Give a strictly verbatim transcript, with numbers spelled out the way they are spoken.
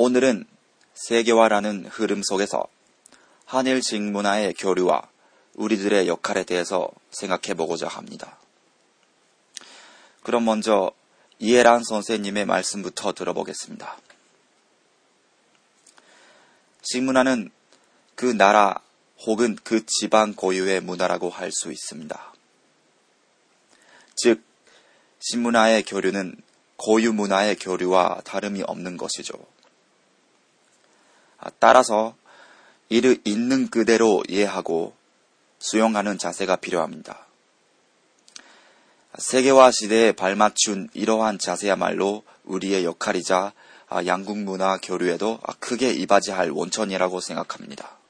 오늘은 세계화라는 흐름 속에서 한일식 문화의 교류와 우리들의 역할에 대해서 생각해 보고자 합니다. 그럼 먼저 이해란 선생님의 말씀부터 들어보겠습니다. 식문화는 그 나라 혹은 그 지방 고유의 문화라고 할 수 있습니다. 즉, 식문화의 교류는 고유 문화의 교류와 다름이 없는 것이죠. 따라서 이를 있는 그대로 이해하고 수용하는 자세가 필요합니다. 세계화 시대에 발맞춘 이러한 자세야말로 우리의 역할이자 양국 문화 교류에도 크게 이바지할 원천이라고 생각합니다.